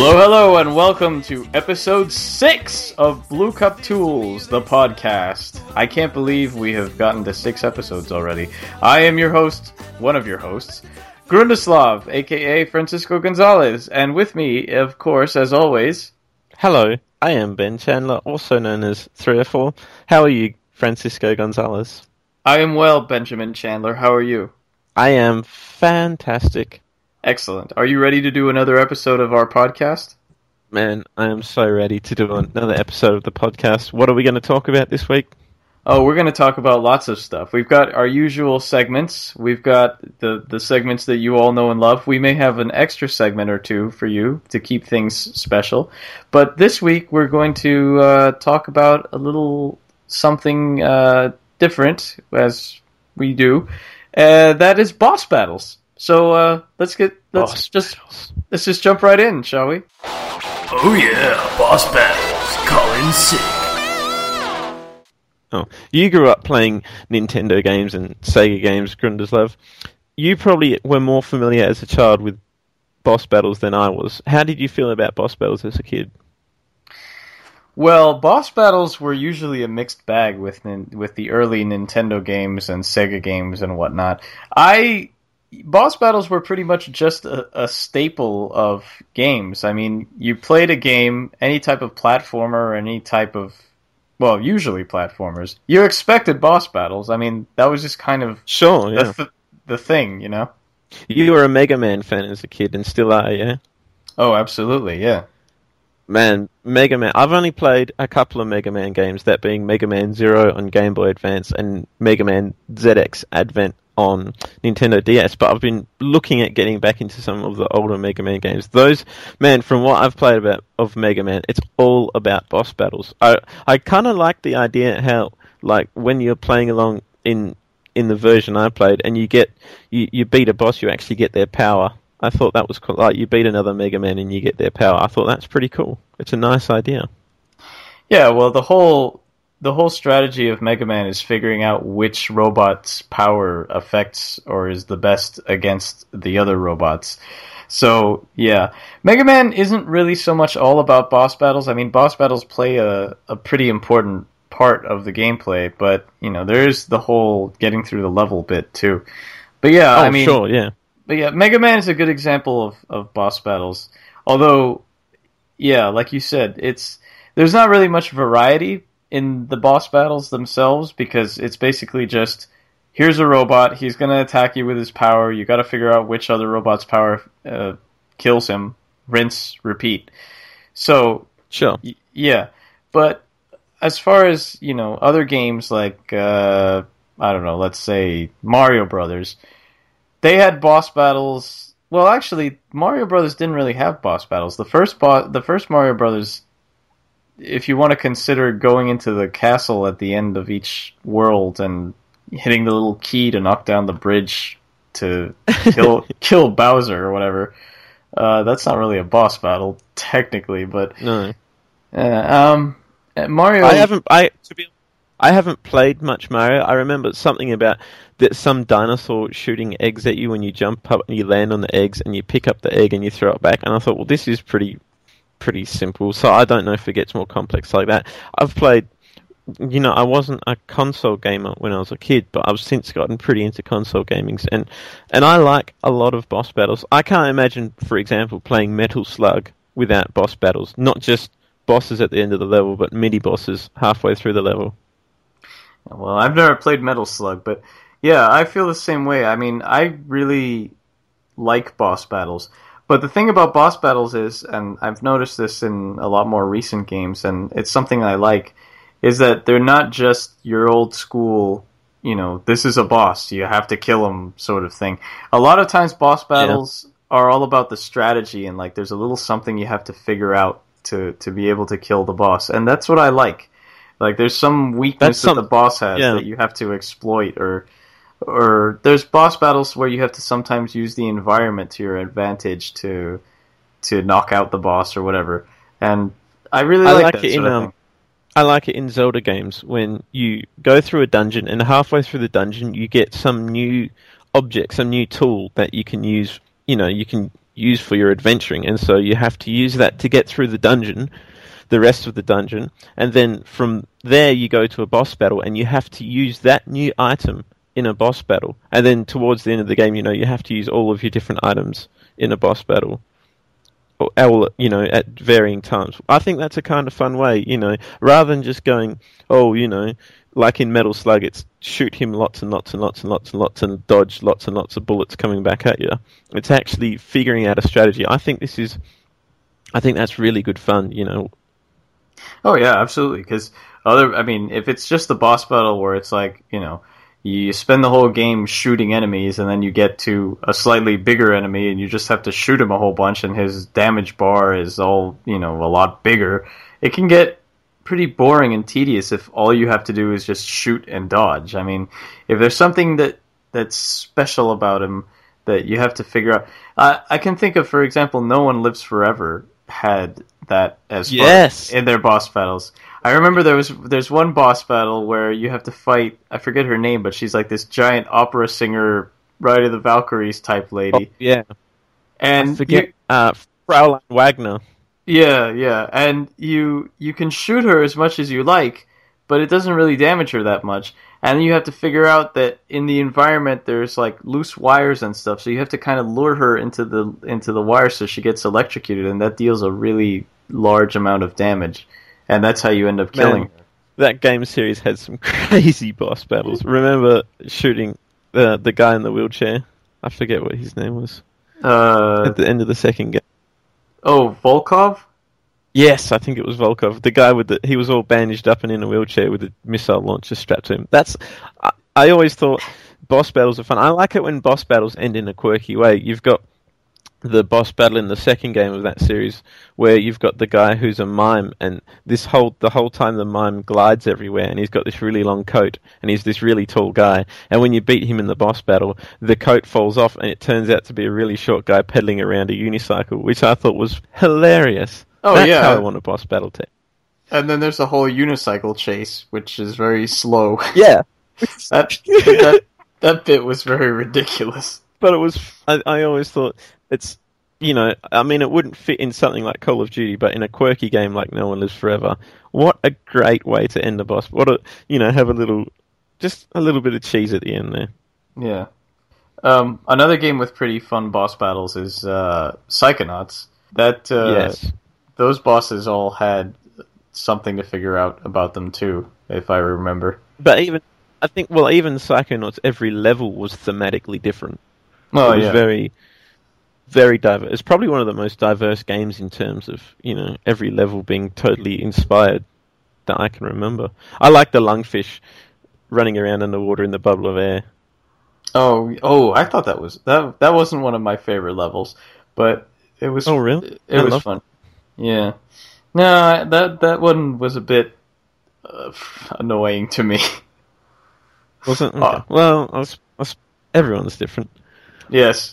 Hello, and welcome to episode 6 of Blue Cup Tools, the podcast. I can't believe we have gotten to 6 episodes already. I am your host, one of your hosts, Grundislav, aka Francisco Gonzalez, and with me, of course, as always... Hello, I am Ben Chandler, also known as 304. How are you, Francisco Gonzalez? I am well, Benjamin Chandler. How are you? I am fantastic. Excellent. Are you ready to do another episode of our podcast? Man, I am so ready to do another episode of the podcast. What are we going to talk about this week? Oh, we're going to talk about lots of stuff. We've got our usual segments. We've got the segments that you all know and love. We may have an extra segment or two for you to keep things special. But this week we're going to talk about a little something different, as we do. That is boss battles. So let's just jump right in, shall we? Oh yeah, boss battles, call in sick. Oh, you grew up playing Nintendo games and Sega games, Grundislav. You probably were more familiar as a child with boss battles than I was. How did you feel about boss battles as a kid? Well, boss battles were usually a mixed bag with the early Nintendo games and Sega games and whatnot. Boss battles were pretty much just a staple of games. I mean, you played a game, any type of platformer, any type of, well, usually platformers, you expected boss battles. I mean, that was just kind of sure, yeah. the thing, you know? You were a Mega Man fan as a kid and still are, yeah? Oh, absolutely, yeah. Man, Mega Man. I've only played a couple of Mega Man games, that being Mega Man Zero on Game Boy Advance and Mega Man ZX Advent on Nintendo DS, but I've been looking at getting back into some of the older Mega Man games. Those, man, from what I've played of Mega Man, it's all about boss battles. I kind of like the idea how, like, when you're playing along in the version I played, and you beat a boss, you actually get their power. I thought that was cool. Like, you beat another Mega Man and you get their power. I thought that's pretty cool. It's a nice idea. Yeah, well, the whole strategy of Mega Man is figuring out which robot's power affects or is the best against the other robots. So, yeah. Mega Man isn't really so much all about boss battles. I mean, boss battles play a pretty important part of the gameplay, but, you know, there's the whole getting through the level bit, too. But yeah, I mean... sure, yeah. But yeah, Mega Man is a good example of boss battles. Although, yeah, like you said, there's not really much variety in the boss battles themselves, because it's basically just, here's a robot, he's going to attack you with his power, you got to figure out which other robot's power kills him, rinse, repeat. So, sure. Yeah. But as far as, you know, other games like, I don't know, let's say Mario Brothers, they had boss battles. Well, actually, Mario Brothers didn't really have boss battles. The first Mario Brothers, if you want to consider going into the castle at the end of each world and hitting the little key to knock down the bridge to kill Bowser or whatever, that's not really a boss battle technically. But no, Mario. I haven't played much Mario. I remember something about that some dinosaur shooting eggs at you when you jump up and you land on the eggs and you pick up the egg and you throw it back. And I thought, well, this is pretty simple. So I don't know if it gets more complex like that. I've played, you know, I wasn't a console gamer when I was a kid, but I've since gotten pretty into console gaming. And I like a lot of boss battles. I can't imagine, for example, playing Metal Slug without boss battles. Not just bosses at the end of the level, but mini-bosses halfway through the level. Well, I've never played Metal Slug, but yeah, I feel the same way. I mean, I really like boss battles. But the thing about boss battles is, and I've noticed this in a lot more recent games, and it's something I like, is that they're not just your old school, you know, this is a boss, you have to kill him sort of thing. A lot of times boss battles are all about the strategy, and like there's a little something you have to figure out to be able to kill the boss. And that's what I like. Like, there's some weakness that the boss has that you have to exploit, or there's boss battles where you have to sometimes use the environment to your advantage to knock out the boss or whatever. And I really like that sort of thing. I like it in Zelda games when you go through a dungeon and halfway through the dungeon you get some new object, some new tool that you can use. You know, you can use for your adventuring, and so you have to use that to get through the rest of the dungeon, and then from there you go to a boss battle, and you have to use that new item in a boss battle, and then towards the end of the game, you have to use all of your different items in a boss battle, or at varying times. I think that's a kind of fun way, rather than just going, like in Metal Slug, it's shoot him lots and lots and lots and lots and lots and dodge lots and lots of bullets coming back at you. It's actually figuring out a strategy. I think that's really good fun, Oh yeah, absolutely. Because if it's just the boss battle where it's like, you spend the whole game shooting enemies, and then you get to a slightly bigger enemy, and you just have to shoot him a whole bunch, and his damage bar is all, a lot bigger. It can get pretty boring and tedious if all you have to do is just shoot and dodge. I mean, if there's something that's special about him that you have to figure out. I can think of, for example, No One Lives Forever had that as yes. in their boss battles. I remember there's one boss battle where you have to fight, I forget her name, but she's like this giant opera singer, Ride of the Valkyries type lady. Oh, yeah. And I forget Fraulein Wagner. Yeah. And you can shoot her as much as you like, but it doesn't really damage her that much. And you have to figure out that in the environment there's like loose wires and stuff, so you have to kind of lure her into the wire so she gets electrocuted, and that deals a really large amount of damage. And that's how you end up killing her. That game series had some crazy boss battles. Remember shooting the guy in the wheelchair? I forget what his name was. At the end of the second game. Oh, Volkov? Yes, I think it was Volkov. The guy he was all bandaged up and in a wheelchair with a missile launcher strapped to him. I always thought boss battles are fun. I like it when boss battles end in a quirky way. You've got the boss battle in the second game of that series where you've got the guy who's a mime, and the whole time the mime glides everywhere, and he's got this really long coat, and he's this really tall guy, and when you beat him in the boss battle, the coat falls off and it turns out to be a really short guy pedaling around a unicycle, which I thought was hilarious. Oh, that's yeah. how I want a boss battle to. And then there's a whole unicycle chase, which is very slow. Yeah. that bit was very ridiculous. But it was, I always thought, it's, it wouldn't fit in something like Call of Duty, but in a quirky game like No One Lives Forever, what a great way to end the boss. Have a little bit of cheese at the end there. Yeah. Another game with pretty fun boss battles is Psychonauts. Yes. Those bosses all had something to figure out about them too, if I remember. But even Psychonauts, every level was thematically different. Oh, it was yeah. very, very diverse. It's probably one of the most diverse games in terms of, every level being totally inspired that I can remember. I like the lungfish running around underwater in the bubble of air. Oh! I thought that wasn't one of my favorite levels, but it was. Oh, really? It was fun. Yeah. No, that one was a bit annoying to me. Wasn't? Okay. Well, everyone's different. Yes.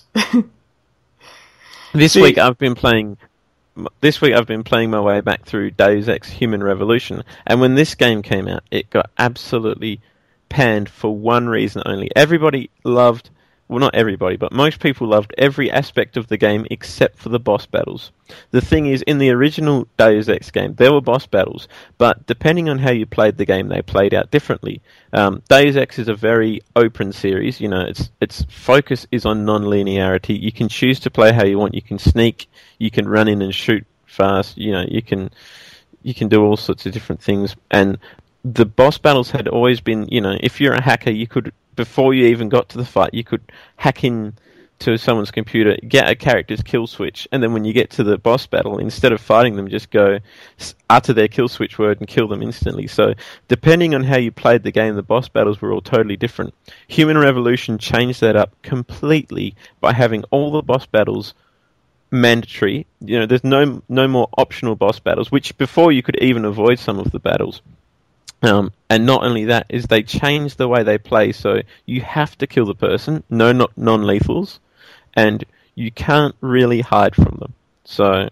This week I've been playing my way back through Deus Ex Human Revolution, and when this game came out, it got absolutely panned for one reason only. Everybody loved, well, not everybody, but most people loved every aspect of the game except for the boss battles. The thing is, in the original Deus Ex game, there were boss battles, but depending on how you played the game, they played out differently. Deus Ex is a very open series. Its focus is on non-linearity. You can choose to play how you want. You can sneak, you can run in and shoot fast. You can do all sorts of different things. And the boss battles had always been, if you're a hacker, you could, before you even got to the fight, you could hack in to someone's computer, get a character's kill switch, and then when you get to the boss battle, instead of fighting them, just go utter their kill switch word and kill them instantly. So depending on how you played the game, the boss battles were all totally different. Human Revolution changed that up completely by having all the boss battles mandatory. There's no more optional boss battles, which before you could even avoid some of the battles. And not only that, is they changed the way they play, so you have to kill the person, not non-lethals, and you can't really hide from them. So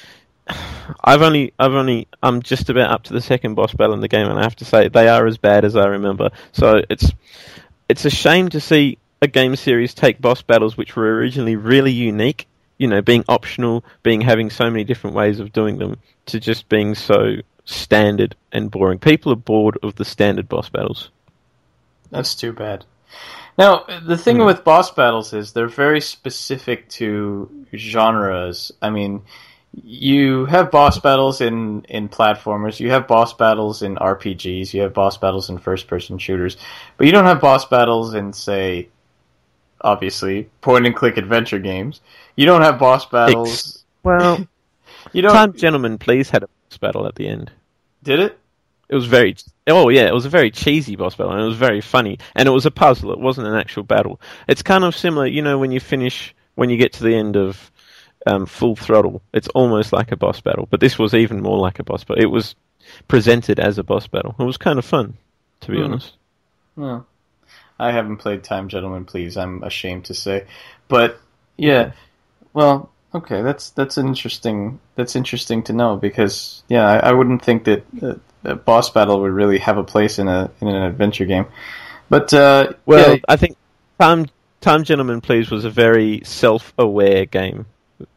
I'm just about up to the second boss battle in the game, and I have to say they are as bad as I remember. So it's a shame to see a game series take boss battles which were originally really unique being optional, having so many different ways of doing them, to just being so standard and boring. People are bored of the standard boss battles. That's too bad. Now, the thing with boss battles is they're very specific to genres. I mean, you have boss battles in platformers, you have boss battles in RPGs, you have boss battles in first-person shooters, but you don't have boss battles in, say, obviously, point-and-click adventure games. You don't have boss battles... Well, you don't... Time Gentlemen Please had a boss battle at the end. Did it? It was very... Oh, yeah, it was a very cheesy boss battle, and it was very funny. And it was a puzzle, it wasn't an actual battle. It's kind of similar, when you get to the end of Full Throttle, it's almost like a boss battle. But this was even more like a boss battle. It was presented as a boss battle. It was kind of fun, to be honest. Well, I haven't played Time Gentlemen Please, I'm ashamed to say. But, yeah, well... Okay, that's interesting to know, because I wouldn't think that a boss battle would really have a place in an adventure game. But I think Time Gentlemen Please was a very self-aware game.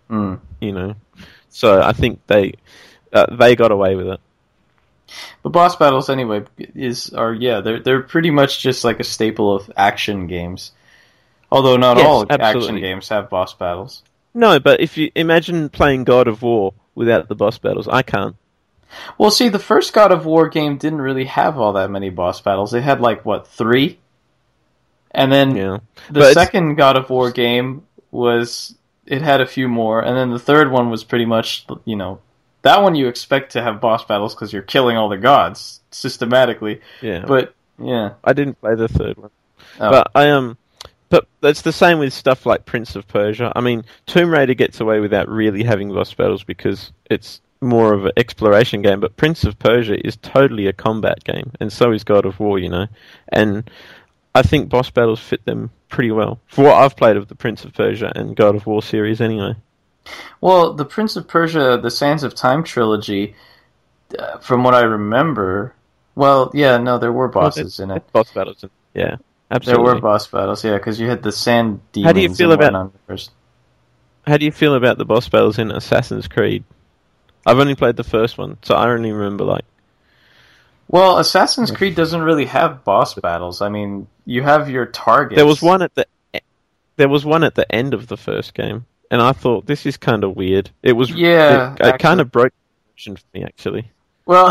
So I think they got away with it. But boss battles anyway they're pretty much just like a staple of action games. Although not all action games have boss battles. No, but if you imagine playing God of War without the boss battles, I can't. Well, see, the first God of War game didn't really have all that many boss battles. It had, 3? And then the second God of War game it had a few more, and then the third one was pretty much, that one you expect to have boss battles because you're killing all the gods systematically. Yeah. But, yeah. I didn't play the third one. Oh. But But that's the same with stuff like Prince of Persia. I mean, Tomb Raider gets away without really having boss battles because it's more of an exploration game, but Prince of Persia is totally a combat game, and so is God of War, And I think boss battles fit them pretty well, for what I've played of the Prince of Persia and God of War series anyway. Well, the Prince of Persia, the Sands of Time trilogy, from what I remember... Well, there were bosses in it. Boss battles, yeah. Absolutely. There were boss battles, because you had the sand demons. How do you feel about the boss battles in Assassin's Creed? I've only played the first one, so I only remember Well, Assassin's Creed doesn't really have boss battles. I mean, you have your targets. There was one at the end of the first game, and I thought this is kind of weird. It was it kind of broke the immersion for me, actually. Well.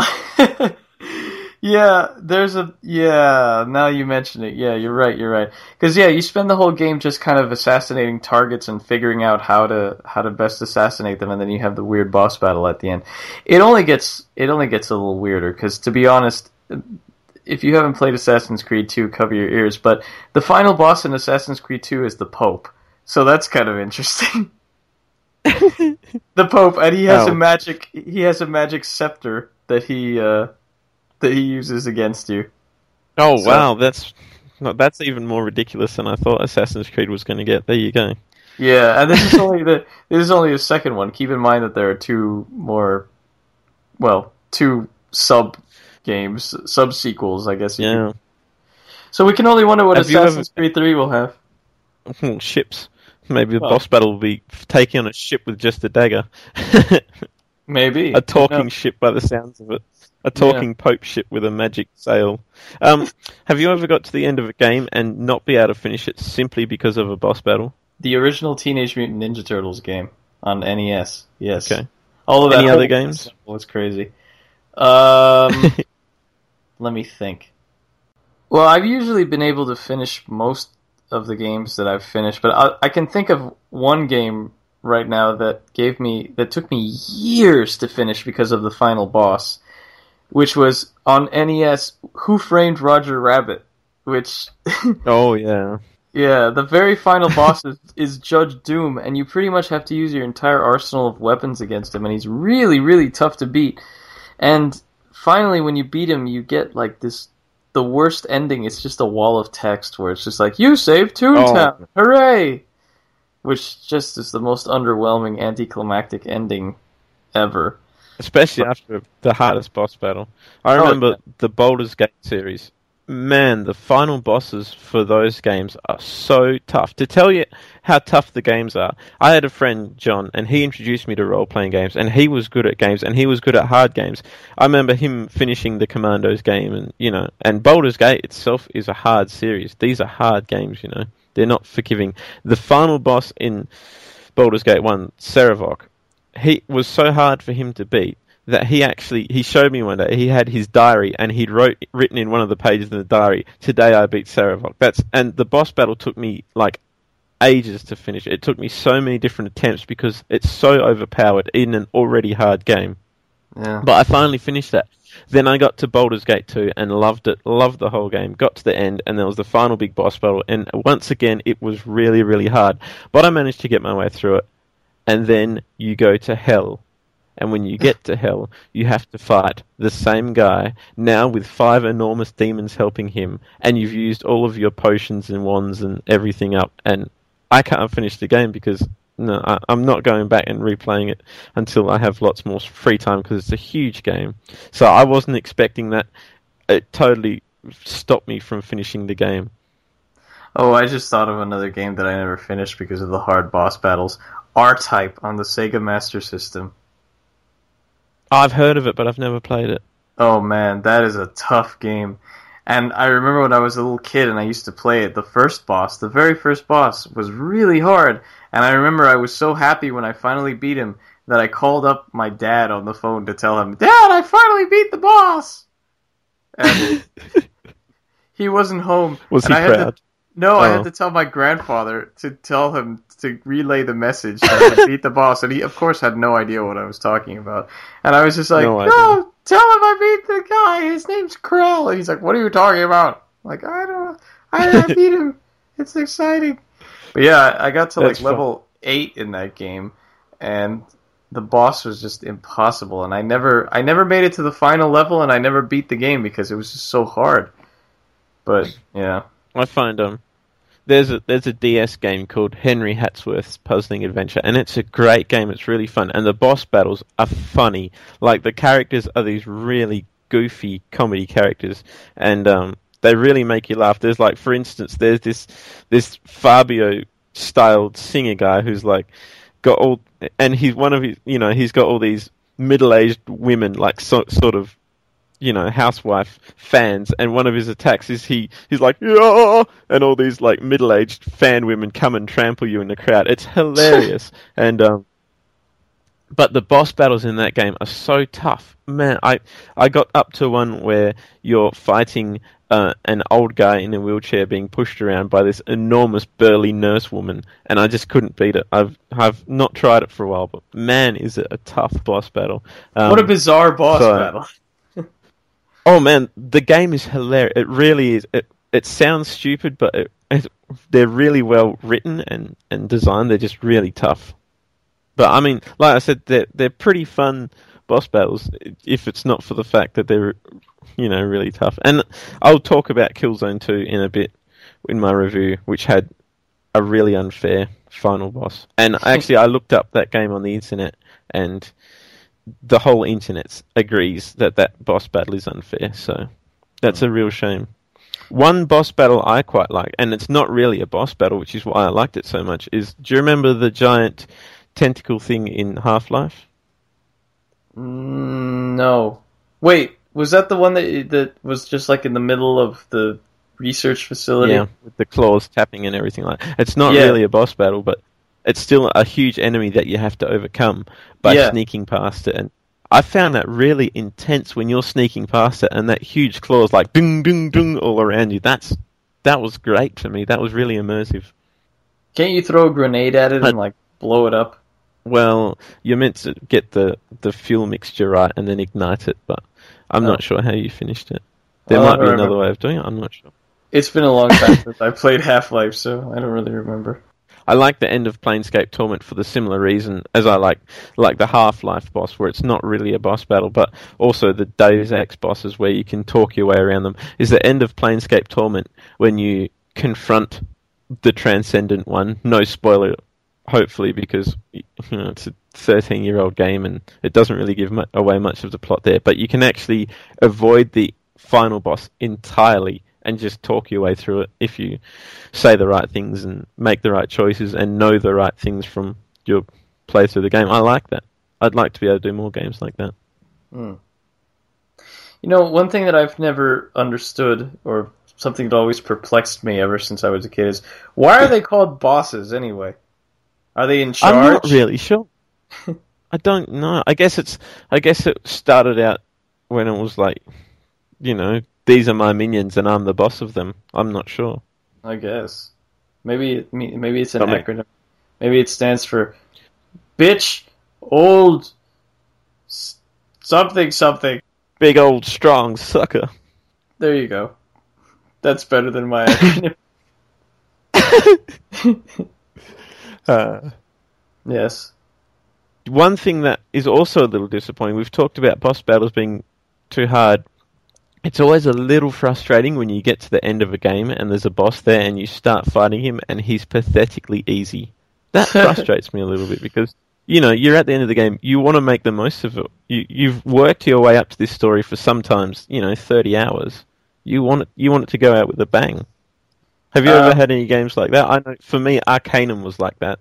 Now you mention it. Yeah, you're right. Because you spend the whole game just kind of assassinating targets and figuring out how to best assassinate them, and then you have the weird boss battle at the end. It only gets a little weirder, because to be honest, if you haven't played Assassin's Creed 2, cover your ears, but the final boss in Assassin's Creed 2 is the Pope. So that's kind of interesting. The Pope, and he has a magic scepter that he uses against you. Oh, so, wow, that's even more ridiculous than I thought Assassin's Creed was going to get. There you go. Yeah, and this is only the second one. Keep in mind that there are two sub-sequels, I guess. Yeah. So we can only wonder what Assassin's Creed 3 will have. Ships. Maybe the boss battle will be taking on a ship with just a dagger. Maybe. A talking ship by the sounds of it. A talking Pope ship with a magic sail. Have you ever got to the end of a game and not be able to finish it simply because of a boss battle? The original Teenage Mutant Ninja Turtles game on NES. Yes. Okay. All of that. Any other games? Was crazy. Let me think. Well, I've usually been able to finish most of the games that I've finished, but I can think of one game right now that took me years to finish because of the final boss, which was on NES, Who Framed Roger Rabbit, which... Oh, yeah. Yeah, the very final boss is Judge Doom, and you pretty much have to use your entire arsenal of weapons against him, and he's really, really tough to beat. And finally, when you beat him, you get, the worst ending. It's just a wall of text where it's just you saved Toontown! Oh. Hooray! Which just is the most underwhelming, anticlimactic ending ever. Especially after the hardest boss battle. I remember the Baldur's Gate series. man, the final bosses for those games are so tough. To tell you how tough the games are, I had a friend, John, and he introduced me to role-playing games, and he was good at games, and he was good at hard games. I remember him finishing the Commandos game, and, you know, and Baldur's Gate itself is a hard series. These are hard games, you know. They're not forgiving. The final boss in Baldur's Gate 1, Sarevok, he was so hard for him to beat that he showed me one day, he had his diary, and he'd written in one of the pages in the diary, "Today I beat Sarevok." And the boss battle took me, like, ages to finish. It took me so many different attempts because it's so overpowered in an already hard game. Yeah. But I finally finished that. Then I got to Baldur's Gate 2 and loved it, loved the whole game, got to the end, and there was the final big boss battle, and once again, it was really, really hard. But I managed to get my way through it. And then you go to Hell. And when you get to Hell, you have to fight the same guy, now with 5 enormous demons helping him, and you've used all of your potions and wands and everything up, and I can't finish the game because I'm not going back and replaying it until I have lots more free time because it's a huge game. So I wasn't expecting that. It totally stopped me from finishing the game. Oh, I just thought of another game that I never finished because of the hard boss battles. R-Type on the Sega Master System. I've heard of it, but I've never played it. Oh man, that is a tough game. And I remember when I was a little kid and I used to play it, the very first boss, was really hard. And I remember I was so happy when I finally beat him that I called up my dad on the phone to tell him, "Dad, I finally beat the boss!" And he wasn't home. Was he proud? I had to tell my grandfather to tell him to relay the message that I beat the boss, and he, of course, had no idea what I was talking about. And I was just like, no, tell him I beat the guy, his name's Krell. And he's like, what are you talking about? I'm like, I don't know, I beat him. It's exciting. But yeah, I got to level 8 in that game, and the boss was just impossible, and I never made it to the final level, and I never beat the game because it was just so hard. But, yeah. I find there's a DS game called Henry Hatsworth's Puzzling Adventure, and it's a great game. It's really fun, and the boss battles are funny. Like, the characters are these really goofy comedy characters, and they really make you laugh. There's, like, for instance, there's this Fabio-styled singer guy who's, like, got all, and he's one of his, you know, he's got all these middle-aged women, like, sort of, you know, housewife fans, and one of his attacks is he's like, yeah, and all these, like, middle-aged fan women come and trample you in the crowd. It's hilarious. And but the boss battles in that game are so tough. Man, I got up to one where you're fighting an old guy in a wheelchair being pushed around by this enormous burly nurse woman, and I just couldn't beat it. I've not tried it for a while, but man, is it a tough boss battle. What a bizarre boss battle. Oh man, the game is hilarious. It really is. It sounds stupid, but they're really well written and designed. They're just really tough. But I mean, like I said, they're pretty fun boss battles if it's not for the fact that they're, you know, really tough. And I'll talk about Killzone 2 in a bit in my review, which had a really unfair final boss. And actually, I looked up that game on the internet, and the whole internet agrees that boss battle is unfair, so that's a real shame. One boss battle I quite like, and it's not really a boss battle, which is why I liked it so much, is, do you remember the giant tentacle thing in Half-Life? No. Wait, was that the one that was just like in the middle of the research facility? Yeah, with the claws tapping and everything like that. It's not really a boss battle, but it's still a huge enemy that you have to overcome by sneaking past it. And I found that really intense when you're sneaking past it, and that huge claws like ding, ding, ding all around you. That was great for me. That was really immersive. Can't you throw a grenade at it and like blow it up? Well, you're meant to get the fuel mixture right and then ignite it, but I'm not sure how you finished it. There might be another way of doing it. I'm not sure. It's been a long time since I played Half-Life, so I don't really remember. I like the end of Planescape Torment for the similar reason as I like the Half-Life boss, where it's not really a boss battle, but also the Deus Ex bosses where you can talk your way around them, is the end of Planescape Torment when you confront the Transcendent One. No spoiler, hopefully, because it's a 13-year-old game and it doesn't really give away much of the plot there, but you can actually avoid the final boss entirely and just talk your way through it if you say the right things and make the right choices and know the right things from your play through the game. I like that. I'd like to be able to do more games like that. You know, one thing that I've never understood, or something that always perplexed me ever since I was a kid, is why are they called bosses anyway? Are they in charge? I'm not really sure. I don't know. I guess it started out when it was like, you know, these are my minions and I'm the boss of them. I'm not sure. I guess. Maybe it's an acronym. Maybe it stands for bitch, old, something. Big old strong sucker. There you go. That's better than my acronym. Yes. One thing that is also a little disappointing, we've talked about boss battles being too hard. It's always a little frustrating when you get to the end of a game and there's a boss there and you start fighting him and he's pathetically easy. That frustrates me a little bit because, you know, you're at the end of the game, you want to make the most of it. You've worked your way up to this story for sometimes, 30 hours. You want it to go out with a bang. Have you ever had any games like that? I know, for me, Arcanum was like that.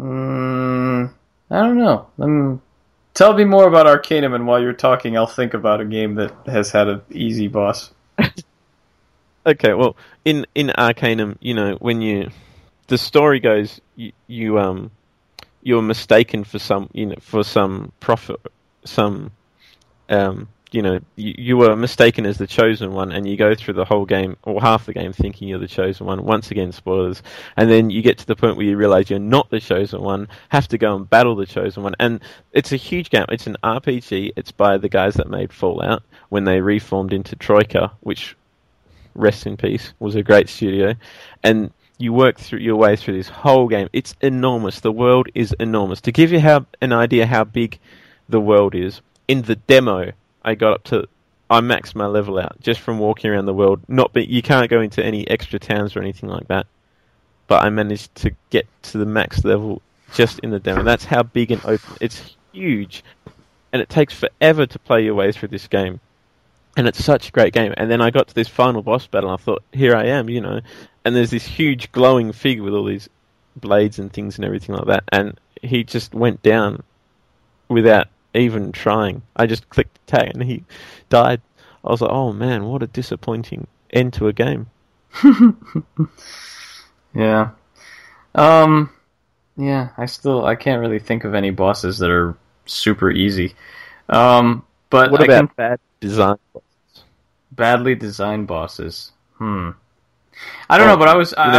I don't know. Tell me more about Arcanum, and while you're talking, I'll think about a game that has had an easy boss. Okay, well, in Arcanum, when the story goes, you're mistaken for some prophet, you were mistaken as the chosen one, and you go through the whole game, or half the game, thinking you're the chosen one. Once again, spoilers. And then you get to the point where you realize you're not the chosen one, have to go and battle the chosen one. And it's a huge game. It's an RPG. It's by the guys that made Fallout when they reformed into Troika, which, rest in peace, was a great studio. And you work through your way through this whole game. It's enormous. The world is enormous. To give you an idea how big the world is, in the demo, I maxed my level out just from walking around the world. You can't go into any extra towns or anything like that. But I managed to get to the max level just in the demo. That's how big and open. It's huge. And it takes forever to play your way through this game. And it's such a great game. And then I got to this final boss battle and I thought, here I am, And there's this huge glowing figure with all these blades and things and everything like that. And he just went down without even trying. I just clicked tag and he died. I was like, oh man, what a disappointing end to a game. Yeah. Yeah, I can't really think of any bosses that are super easy. But what about bad design bosses? Badly designed bosses. I don't know, but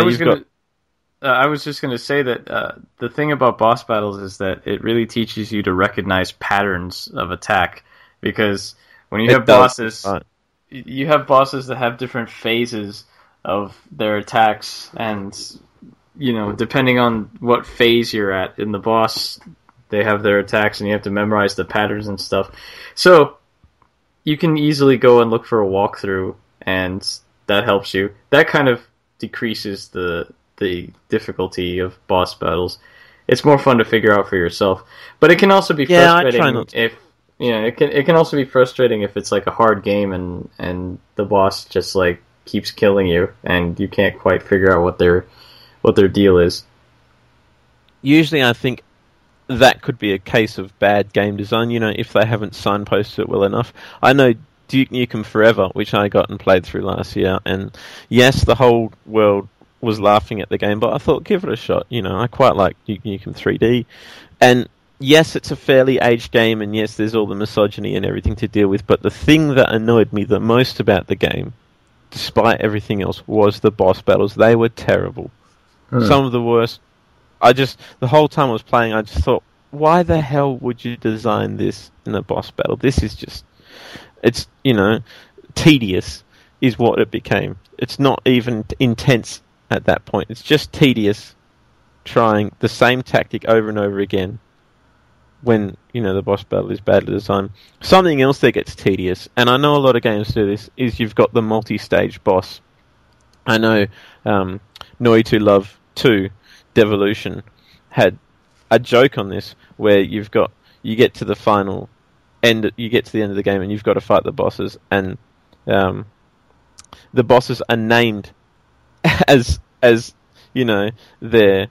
I was just going to say that the thing about boss battles is that it really teaches you to recognize patterns of attack, because when you have bosses, you have bosses that have different phases of their attacks, and depending on what phase you're at in the boss, they have their attacks, and you have to memorize the patterns and stuff. So you can easily go and look for a walkthrough, and that helps you. That kind of decreases the difficulty of boss battles. It's more fun to figure out for yourself, but it can also be frustrating if it can also be frustrating if it's like a hard game and the boss just like keeps killing you and you can't quite figure out what their deal is. Usually, I think that could be a case of bad game design. If they haven't signposted it well enough. I know Duke Nukem Forever, which I got and played through last year, and yes, the whole world was laughing at the game, but I thought, give it a shot. I quite like Duke Nukem 3D, and yes, it's a fairly aged game, and yes, there's all the misogyny and everything to deal with, but the thing that annoyed me the most about the game, despite everything else, was the boss battles. They were terrible. Some of the worst. The whole time I was playing, I just thought, why the hell would you design this in a boss battle? This is just, it's, tedious is what it became. It's not even intense at that point. It's just tedious trying the same tactic over and over again when, the boss battle is badly designed. Something else that gets tedious, and I know a lot of games do this, is you've got the multi-stage boss. I know Noi to Love 2 Devolution had a joke on this where you get to the final end, you get to the end of the game and you've got to fight the bosses, and the bosses are named as you know, their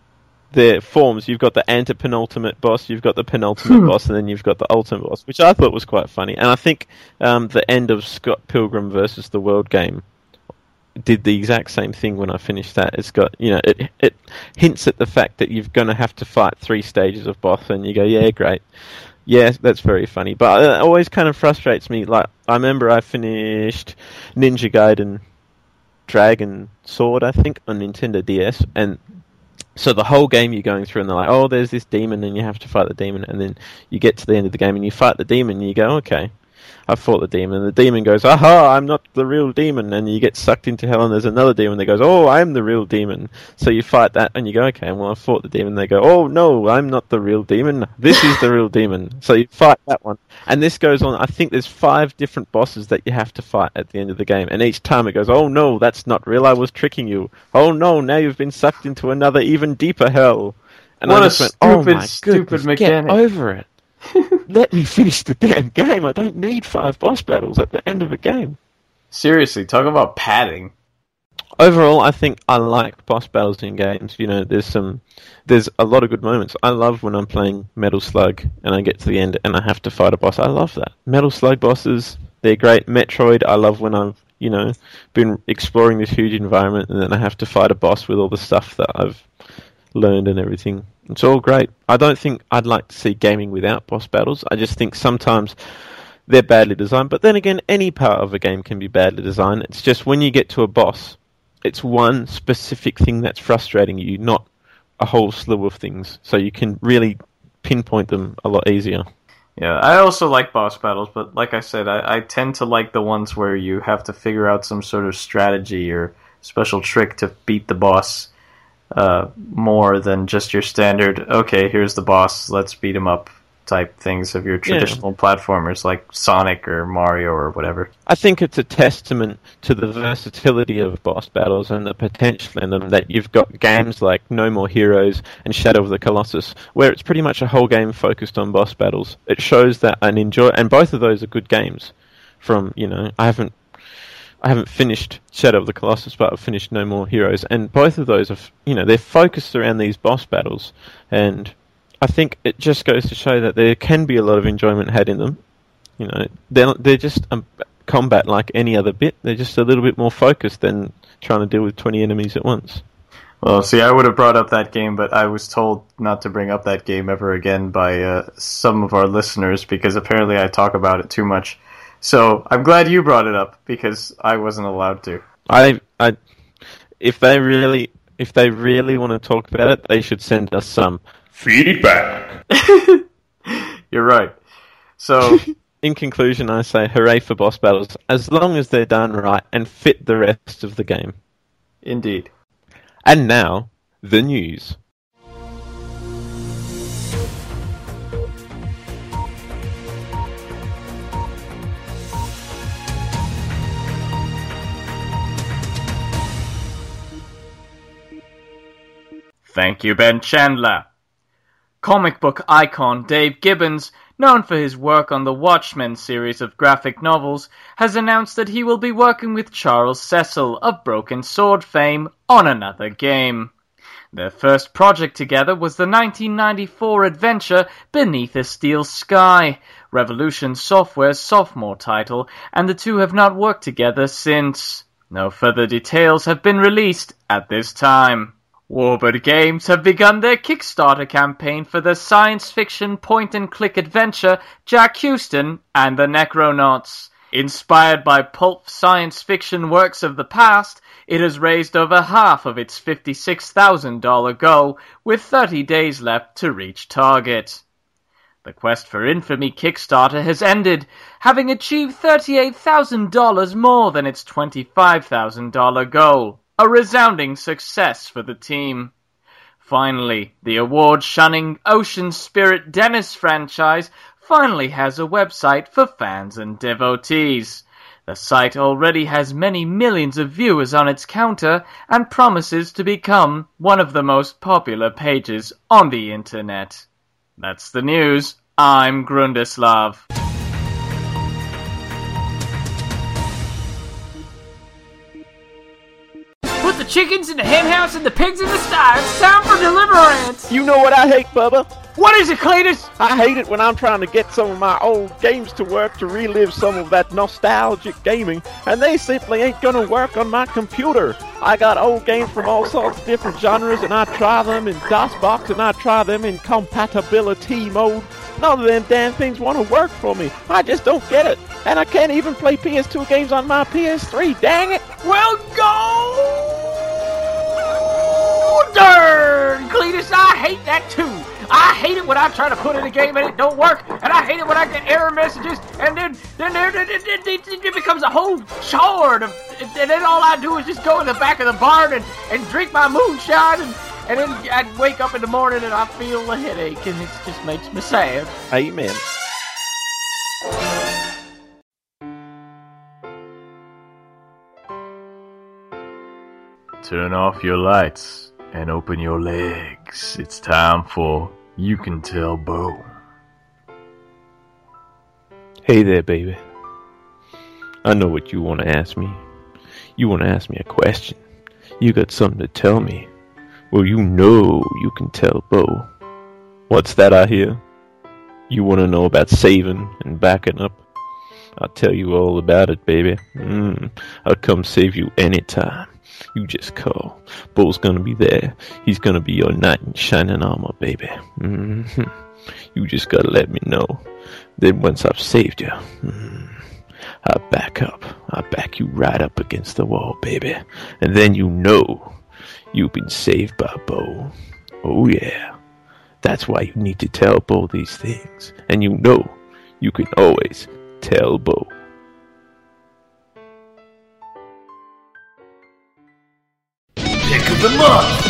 forms. You've got the antepenultimate boss, you've got the penultimate boss, and then you've got the ultimate boss, which I thought was quite funny. And I think the end of Scott Pilgrim versus the World game did the exact same thing when I finished that. It's got, you know, it hints at the fact that you're going to have to fight 3 stages of boss, and you go, yeah, great. Yeah, that's very funny. But it always kind of frustrates me. Like, I remember I finished Ninja Gaiden Dragon Sword, I think, on Nintendo DS, and so the whole game you're going through and they're like, oh, there's this demon and you have to fight the demon, and then you get to the end of the game and you fight the demon and you go, okay, I fought the demon, and the demon goes, aha, I'm not the real demon, and you get sucked into hell and there's another demon that goes, oh, I'm the real demon. So you fight that and you go, okay, well, I fought the demon, and they go, oh, no, I'm not the real demon, this is the real demon. So you fight that one, and this goes on. I think there's 5 different bosses that you have to fight at the end of the game, and each time it goes, oh, no, that's not real, I was tricking you. Oh, no, now you've been sucked into another even deeper hell. And what I a just went, stupid, oh my stupid goodness, mechanic. Get over it. Let me finish the damn game. I don't need 5 boss battles at the end of a game. Seriously, talk about padding. Overall, I think I like boss battles in games. You know, there's a lot of good moments. I love when I'm playing Metal Slug and I get to the end and I have to fight a boss. I love that. Metal Slug bosses, they're great. Metroid, I love when I've, you know, been exploring this huge environment and then I have to fight a boss with all the stuff that I've learned and everything. It's all great. I don't think I'd like to see gaming without boss battles. I just think sometimes they're badly designed. But then again, any part of a game can be badly designed. It's just when you get to a boss, it's one specific thing that's frustrating you, not a whole slew of things. So you can really pinpoint them a lot easier. Yeah, I also like boss battles, but like I said, I tend to like the ones where you have to figure out some sort of strategy or special trick to beat the boss. More than just your standard, okay, here's the boss, let's beat him up type things of your traditional platformers like Sonic or Mario or whatever. I think it's a testament to the versatility of boss battles and the potential in them that you've got games like No More Heroes and Shadow of the Colossus, where it's pretty much a whole game focused on boss battles. It shows that and both of those are good games. From, you know, I haven't finished Shadow of the Colossus, but I've finished No More Heroes, and both of those are, you know, they're focused around these boss battles, and I think it just goes to show that there can be a lot of enjoyment had in them. You know, they're just combat like any other bit. They're just a little bit more focused than trying to deal with 20 enemies at once. Well, see, I would have brought up that game, but I was told not to bring up that game ever again by some of our listeners because apparently I talk about it too much. So I'm glad you brought it up because I wasn't allowed to. If they really want to talk about it, they should send us some feedback. You're right. So, in conclusion, I say hooray for boss battles, as long as they're done right and fit the rest of the game. Indeed. And now, the news. Thank you, Ben Chandler. Comic book icon Dave Gibbons, known for his work on the Watchmen series of graphic novels, has announced that he will be working with Charles Cecil of Broken Sword fame on another game. Their first project together was the 1994 adventure Beneath a Steel Sky, Revolution Software's sophomore title, and the two have not worked together since. No further details have been released at this time. Warbird Games have begun their Kickstarter campaign for the science fiction point-and-click adventure Jack Houston and the Necronauts. Inspired by pulp science fiction works of the past, it has raised over half of its $56,000 goal, with 30 days left to reach target. The Quest for Infamy Kickstarter has ended, having achieved $38,000 more than its $25,000 goal. A resounding success for the team. Finally, the award-shunning Ocean Spirit Dennis franchise finally has a website for fans and devotees. The site already has many millions of viewers on its counter and promises to become one of the most popular pages on the internet. That's the news. I'm Grundislav. chickens in the hen house and the pigs in the sty. It's time for deliverance. You know what I hate, Bubba? What is it, Cletus? I hate it when I'm trying to get some of my old games to work to relive some of that nostalgic gaming, and they simply ain't gonna work on my computer. I got old games from all sorts of different genres, and I try them in DOSBox, and I try them in compatibility mode. None of them damn things want to work for me. I just don't get it. And I can't even play PS2 games on my PS3, dang it! Well, go darn, Cletus, I hate that too. I hate it when I try to put in a game and it don't work, and I hate it when I get error messages, and then it becomes a whole chore, and then all I do is just go in the back of the barn and drink my moonshine, and then I'd wake up in the morning and I feel a headache, and it just makes me sad. Amen. Turn off your lights and open your legs. It's time for You Can Tell Bo. Hey there, baby. I know what you want to ask me. You want to ask me a question. You got something to tell me. Well, you know you can tell Bo. What's that I hear? You want to know about saving and backing up? I'll tell you all about it, baby. I'll come save you anytime. You just call. Bo's gonna be there. He's gonna be your knight in shining armor, baby. You just gotta let me know. Then once I've saved you, I back up. I back you right up against the wall, baby. And then you know you've been saved by Bo. Oh yeah. That's why you need to tell Bo these things. And you know you can always tell Bo. Pick of the month.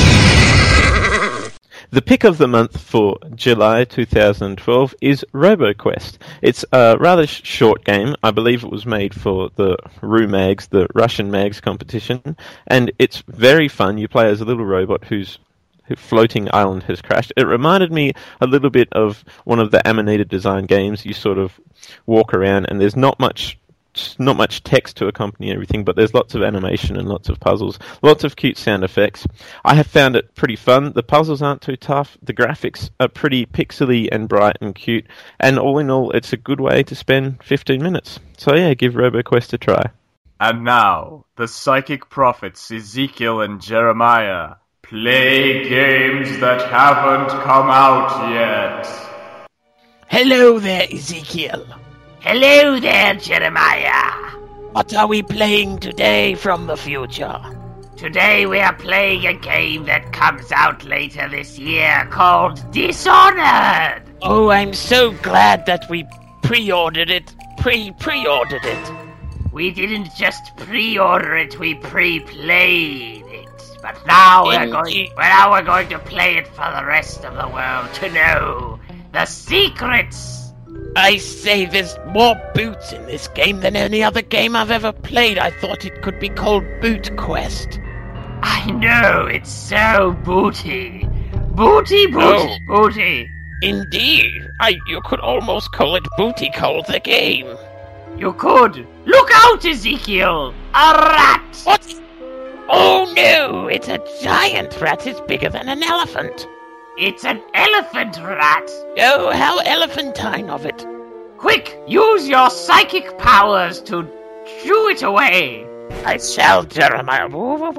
The pick of the month for July 2012 is RoboQuest. It's a rather short game. I believe it was made for the RuMags, the Russian Mags competition, and it's very fun. You play as a little robot whose floating island has crashed. It reminded me a little bit of one of the Amanita design games. You sort of walk around and there's not much text to accompany everything, but there's lots of animation and lots of puzzles, lots of cute sound effects. I have found it pretty fun. The puzzles aren't too tough. The graphics are pretty pixely and bright and cute, and all in all, it's a good way to spend 15 minutes. So yeah, give RoboQuest a try. And now, the psychic prophets Ezekiel and Jeremiah play games that haven't come out yet. Hello there, Ezekiel. Hello there, Jeremiah. What are we playing today from the future? Today we are playing a game that comes out later this year called Dishonored. Oh, I'm so glad that we pre-ordered it. Pre-ordered it. We didn't just pre-order it, we pre-played it. But now we're going to play it for the rest of the world to know the secrets. I say there's more boots in this game than any other game I've ever played. I thought it could be called Boot Quest. I know, it's so booty. Booty. Indeed. You could almost call it Booty Call the game. You could. Look out, Ezekiel! A rat! What? Oh no, it's a giant rat. It's bigger than an elephant. It's an elephant rat! Oh, how elephantine of it. Quick, use your psychic powers to shoo it away! I shall, Jeremiah.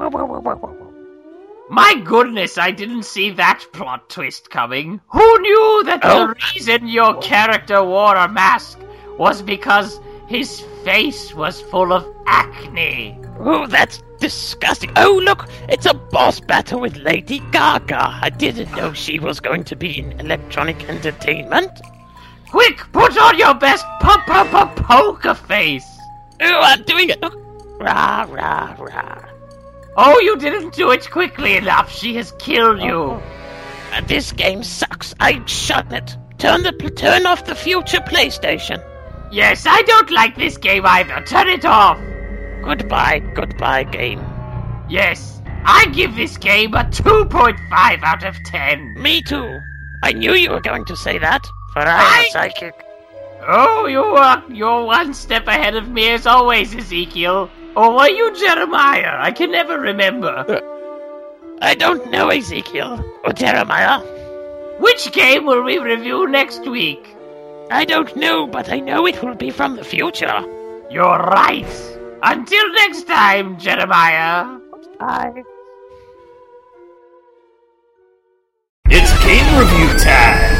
My goodness, I didn't see that plot twist coming. Who knew that the reason your character wore a mask was because his face was full of acne? Oh, that's disgusting. Oh, look, it's a boss battle with Lady Gaga. I didn't know she was going to be in electronic entertainment. Quick, put on your best poker face. Oh, I'm doing it. Look. Rah, rah, rah. Oh, you didn't do it quickly enough. She has killed you. This game sucks. I shut it. Turn off the future PlayStation. Yes, I don't like this game either. Turn it off. Goodbye, game. Yes, I give this game a 2.5 out of 10. Me too. I knew you were going to say that, for I'm a psychic. Oh, you're one step ahead of me as always, Ezekiel. Or were you Jeremiah? I can never remember. I don't know, Ezekiel or Jeremiah. Which game will we review next week? I don't know, but I know it will be from the future. You're right. Until next time, Jeremiah. Bye. It's game review time.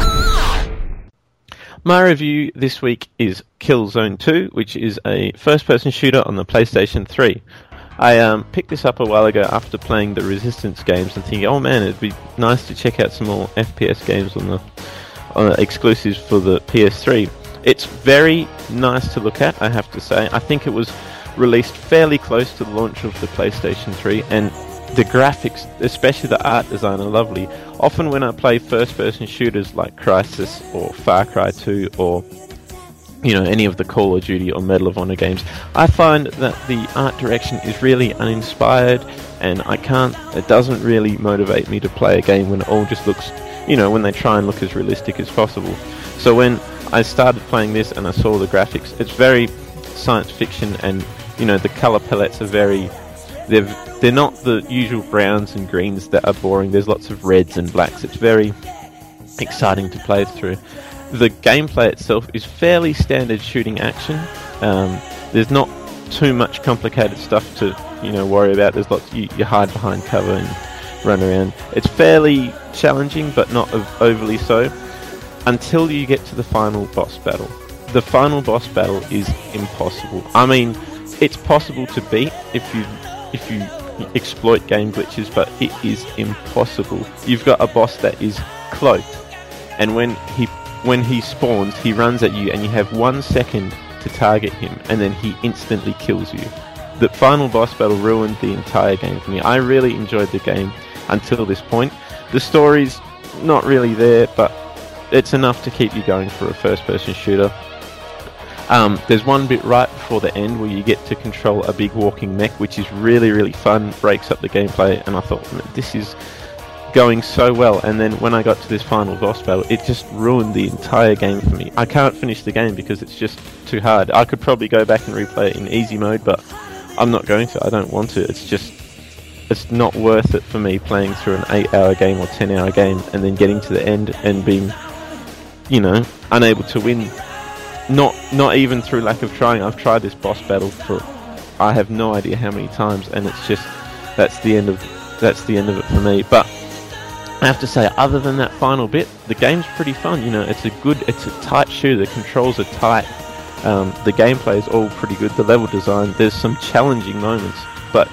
My review this week is Killzone 2, which is a first-person shooter on the PlayStation 3. I picked this up a while ago after playing the Resistance games and thinking, oh man, it'd be nice to check out some more FPS games on the exclusives for the PS3. It's very nice to look at, I have to say. I think it was released fairly close to the launch of the PlayStation 3, and the graphics, especially the art design, are lovely. Often when I play first-person shooters like Crysis or Far Cry 2 or any of the Call of Duty or Medal of Honor games, I find that the art direction is really uninspired, and it doesn't really motivate me to play a game when it all just looks, when they try and look as realistic as possible. So when I started playing this and I saw the graphics, it's very science fiction, and the color palettes are they're not the usual browns and greens that are boring. There's lots of reds and blacks. It's very exciting to play through. The gameplay itself is fairly standard shooting action. There's not too much complicated stuff to worry about. There's lots you hide behind cover and run around. It's fairly challenging, but not overly so, until you get to the final boss battle. The final boss battle is impossible. I mean, it's possible to beat if you exploit game glitches, but it is impossible. You've got a boss that is cloaked, and when he spawns, he runs at you, and you have 1 second to target him, and then he instantly kills you. The final boss battle ruined the entire game for me. I really enjoyed the game until this point. The story's not really there, but it's enough to keep you going for a first-person shooter. There's one bit right before the end where you get to control a big walking mech, which is really, really fun, breaks up the gameplay, and I thought, this is going so well. And then when I got to this final boss battle, it just ruined the entire game for me. I can't finish the game because it's just too hard. I could probably go back and replay it in easy mode, but I'm not going to. I don't want to. It's not worth it for me playing through an 8-hour game or 10-hour game and then getting to the end and being, unable to win. Not even through lack of trying. I've tried this boss battle for I have no idea how many times, and it's just that's the end of it for me. But I have to say, other than that final bit, the game's pretty fun. It's a tight shooter. The controls are tight. The gameplay is all pretty good. The level design, there's some challenging moments, but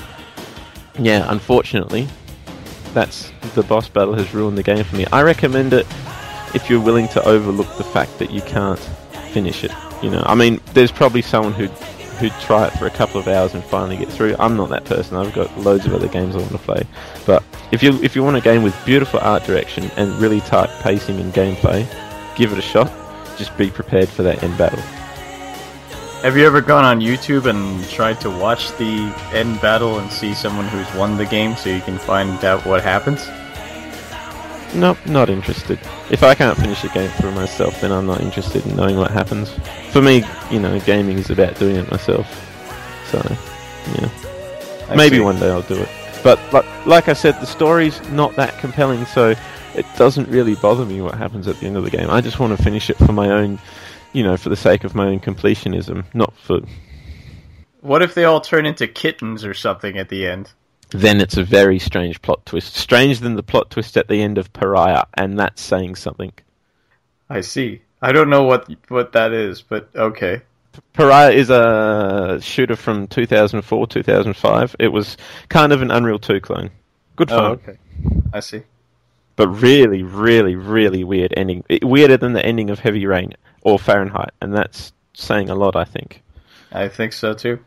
yeah, unfortunately, the boss battle has ruined the game for me. I recommend it if you're willing to overlook the fact that you can't finish it. I mean, there's probably someone who'd try it for a couple of hours and finally get through. I'm not that person. I've got loads of other games I want to play. But if you want a game with beautiful art direction and really tight pacing and gameplay, give it a shot. Just be prepared for that end battle. Have you ever gone on YouTube and tried to watch the end battle and see someone who's won the game so you can find out what happens? Nope, not interested. If I can't finish a game for myself, then I'm not interested in knowing what happens. For me, gaming is about doing it myself. So, yeah. Maybe one day I'll do it. But, like I said, the story's not that compelling, so it doesn't really bother me what happens at the end of the game. I just want to finish it for my own, for the sake of my own completionism, not for... What if they all turn into kittens or something at the end? Then it's a very strange plot twist. Stranger than the plot twist at the end of Pariah, and that's saying something. I see. I don't know what that is, but okay. Pariah is a shooter from 2004, 2005. It was kind of an Unreal 2 clone. Good fun. Oh, okay. I see. But really, really, really weird ending. Weirder than the ending of Heavy Rain or Fahrenheit, and that's saying a lot, I think. I think so, too.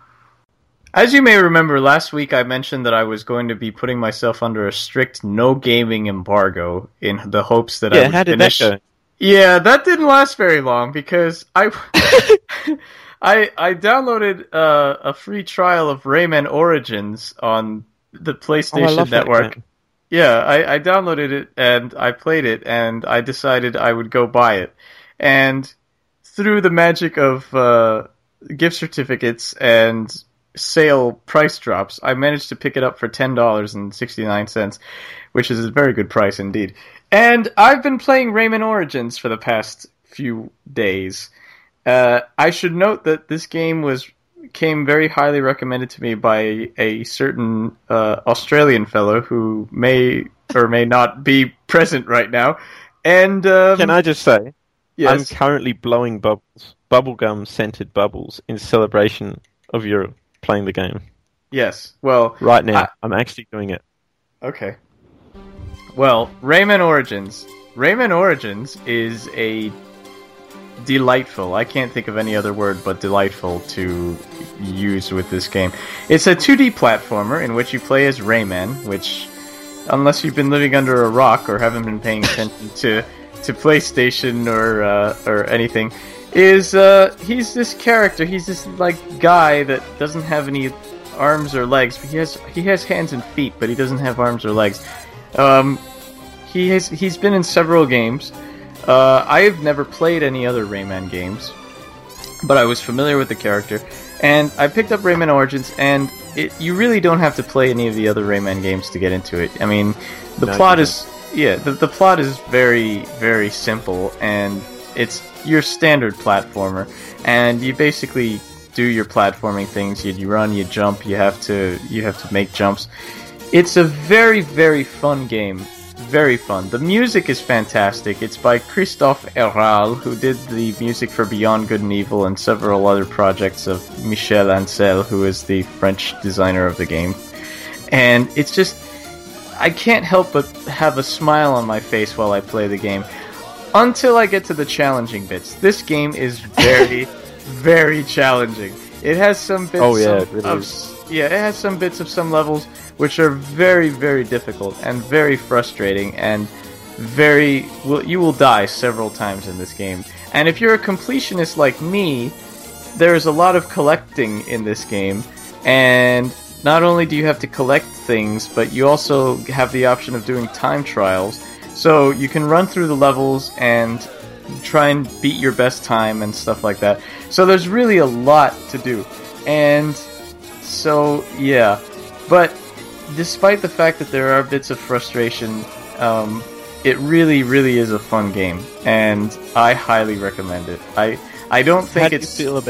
As you may remember, last week I mentioned that I was going to be putting myself under a strict no gaming embargo in the hopes that I would how did finish. That go? Yeah, that didn't last very long because I downloaded a free trial of Rayman Origins on the PlayStation Network. Yeah, I downloaded it and I played it and I decided I would go buy it. And through the magic of gift certificates and sale price drops, I managed to pick it up for $10.69, which is a very good price indeed. And I've been playing Rayman Origins for the past few days. I should note that this game came very highly recommended to me by a certain Australian fellow who may or may not be present right now. And can I just say, yes. I'm currently blowing bubblegum scented bubbles in celebration of your playing the game. Yes, well... Right now, I'm actually doing it. Okay. Well, Rayman Origins. Rayman Origins is a delightful, I can't think of any other word but delightful to use with this game. It's a 2D platformer in which you play as Rayman, which, unless you've been living under a rock or haven't been paying attention to PlayStation or anything, is he's this character. He's this like guy that doesn't have any arms or legs. But he has hands and feet, but he doesn't have arms or legs. He's been in several games. I have never played any other Rayman games, but I was familiar with the character, and I picked up Rayman Origins, and you really don't have to play any of the other Rayman games to get into it. I mean, the plot is very, very simple, and it's your standard platformer, and you basically do your platforming things. You run, you jump, you have to make jumps. It's a very, very fun game. Very fun. The music is fantastic. It's by Christophe Herral, who did the music for Beyond Good and Evil and several other projects of Michel Ancel, who is the French designer of the game. And it's just... I can't help but have a smile on my face while I play the game. Until I get to the challenging bits. This game is very, very challenging. It has some bits it has some bits of some levels which are very, very difficult and very frustrating and you will die several times in this game. And if you're a completionist like me, there's a lot of collecting in this game, and not only do you have to collect things, but you also have the option of doing time trials, so you can run through the levels and try and beat your best time and stuff like that. So there's really a lot to do, and so yeah, but despite the fact that there are bits of frustration, it really, really is a fun game, and I highly recommend it. I don't think How do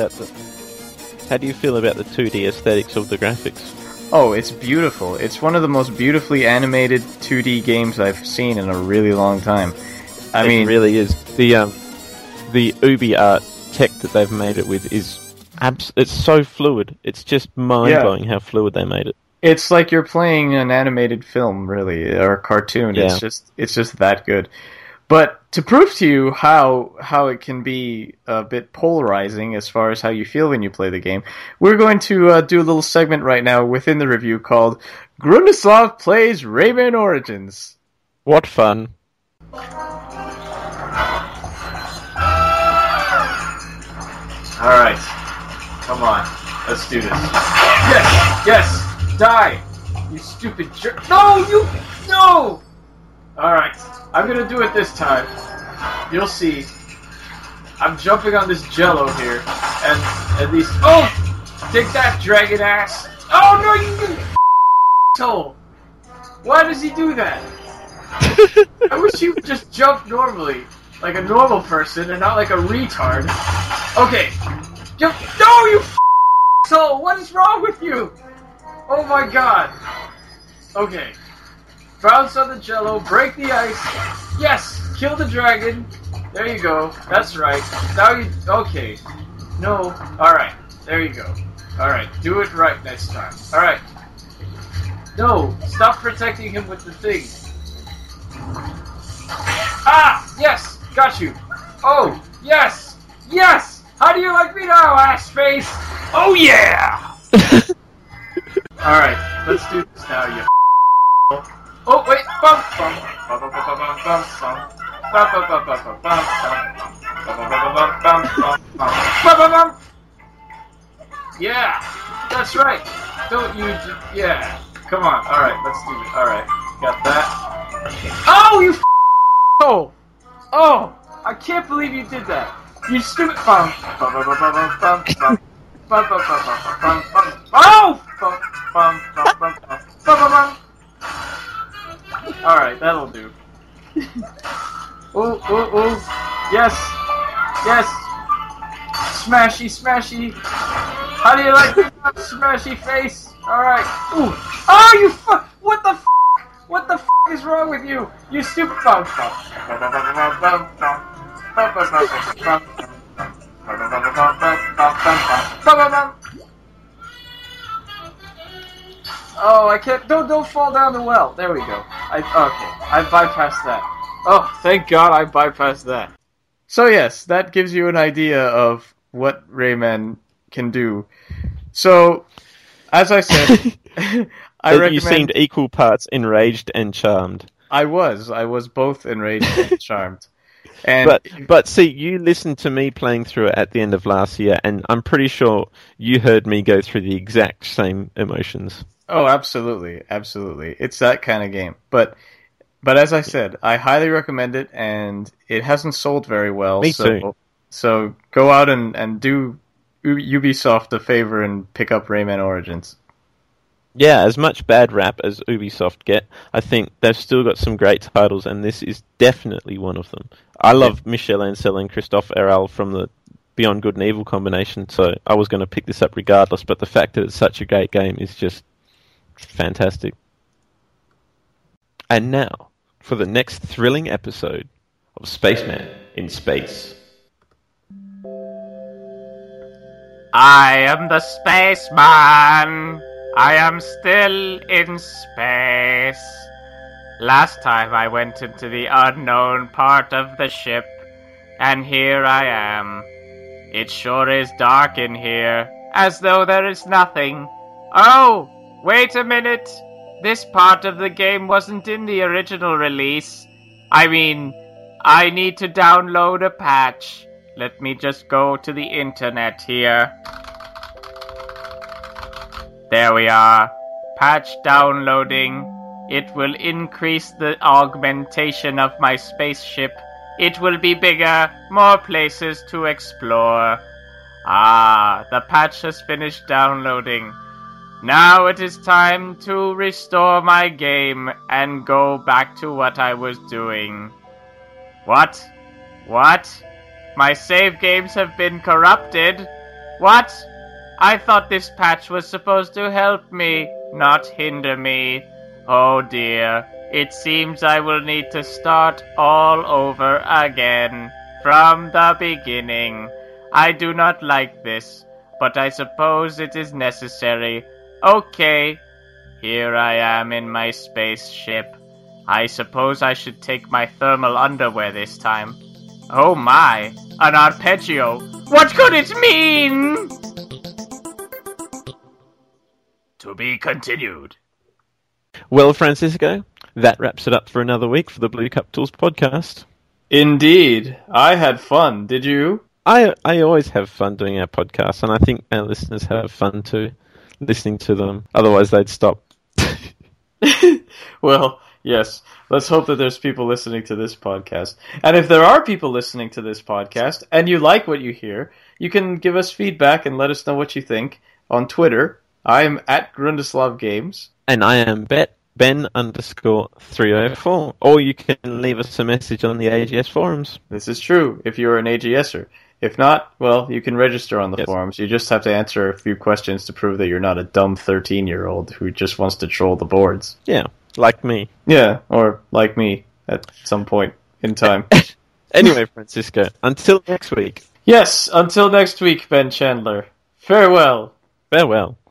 you feel about the 2D aesthetics of the graphics? Oh, it's beautiful. It's one of the most beautifully animated 2D games I've seen in a really long time. I mean, it really is. The Ubi art tech that they've made it with is it's so fluid. It's just mind-blowing how fluid they made it. It's like you're playing an animated film, really, or a cartoon. Yeah. It's just that good. But to prove to you how it can be a bit polarizing as far as how you feel when you play the game, we're going to do a little segment right now within the review called Grundislav Plays Rayman Origins. What fun. Alright. Come on. Let's do this. Yes! Die! You stupid jerk. No! Alright. I'm gonna do it this time. You'll see. I'm jumping on this jello here. And at least... Oh! Take that, dragon ass! Oh, no, you asshole! Why does he do that? I wish he would just jump normally. Like a normal person and not like a retard. Okay. Jump. No, you asshole! What is wrong with you? Oh my god. Okay. Bounce on the jello, break the ice. Yes! Kill the dragon. There you go. That's right. Now you... Okay. No. Alright. There you go. Alright. Do it right next time. Alright. No! Stop protecting him with the thing. Ah! Yes! Got you! Oh! Yes! Yes! How do you like me now, ass face? Oh yeah! Alright, let's do this now, you Oh, wait! Bum, bum, bum, bum, bum, bum, bum, bum, bum, bum, bum, bum, bum, bum, bum, bum, bum. Yeah! That's right! Don't you yeah! Come on, alright, let's do it. Alright, got that. Oh, you Oh! Oh! I can't believe you did that! You stupid bum, bum, bum, bum, bum, bum, bum. Alright, that'll do. Ooh. Yes. Smashy. How do you like this smashy face? Alright. Ooh. Oh, you fuck! What the f***? What the f*** is wrong with you? You stupid... Oh, I can't... Don't fall down the well. There we go. I bypassed that. Oh, thank God I bypassed that. So yes, that gives you an idea of what Rayman can do. So, as I said, I recommend... You seemed equal parts enraged and charmed. I was both enraged and charmed. And but see, you listened to me playing through it at the end of last year, and I'm pretty sure you heard me go through the exact same emotions. Oh, absolutely. It's that kind of game. But as I said, I highly recommend it, and it hasn't sold very well. Me too. So go out and do Ubisoft a favor and pick up Rayman Origins. Yeah, as much bad rap as Ubisoft get, I think they've still got some great titles, and this is definitely one of them. I love Michel Ancel and Christophe Herrel from the Beyond Good and Evil combination, so I was going to pick this up regardless, but the fact that it's such a great game is just fantastic. And now, for the next thrilling episode of Spaceman in Space. I am the spaceman. I am still in space. Last time I went into the unknown part of the ship, and here I am. It sure is dark in here, as though there is nothing. Oh, wait a minute. This part of the game wasn't in the original release. I mean, I need to download a patch. Let me just go to the internet here. There we are. Patch downloading. It will increase the augmentation of my spaceship. It will be bigger, more places to explore. Ah, the patch has finished downloading. Now it is time to restore my game and go back to what I was doing. What? My save games have been corrupted? What? I thought this patch was supposed to help me, not hinder me. Oh dear, it seems I will need to start all over again, from the beginning. I do not like this, but I suppose it is necessary. Okay, here I am in my spaceship. I suppose I should take my thermal underwear this time. Oh my, an arpeggio. What could it mean? To be continued. Well, Francisco, that wraps it up for another week for the Blue Cup Tools podcast. Indeed. I had fun. Did you? I always have fun doing our podcasts, and I think our listeners have fun too, listening to them. Otherwise, they'd stop. Well, yes. Let's hope that there's people listening to this podcast. And if there are people listening to this podcast, and you like what you hear, you can give us feedback and let us know what you think on Twitter. I am at Grundislav Games. And I am Ben_304. Or you can leave us a message on the AGS forums. This is true, if you're an AGSer. If not, well, you can register on the forums. You just have to answer a few questions to prove that you're not a dumb 13-year-old who just wants to troll the boards. Yeah, like me. Yeah, or like me at some point in time. Anyway, Francisco, until next week. Yes, until next week, Ben Chandler. Farewell. Farewell.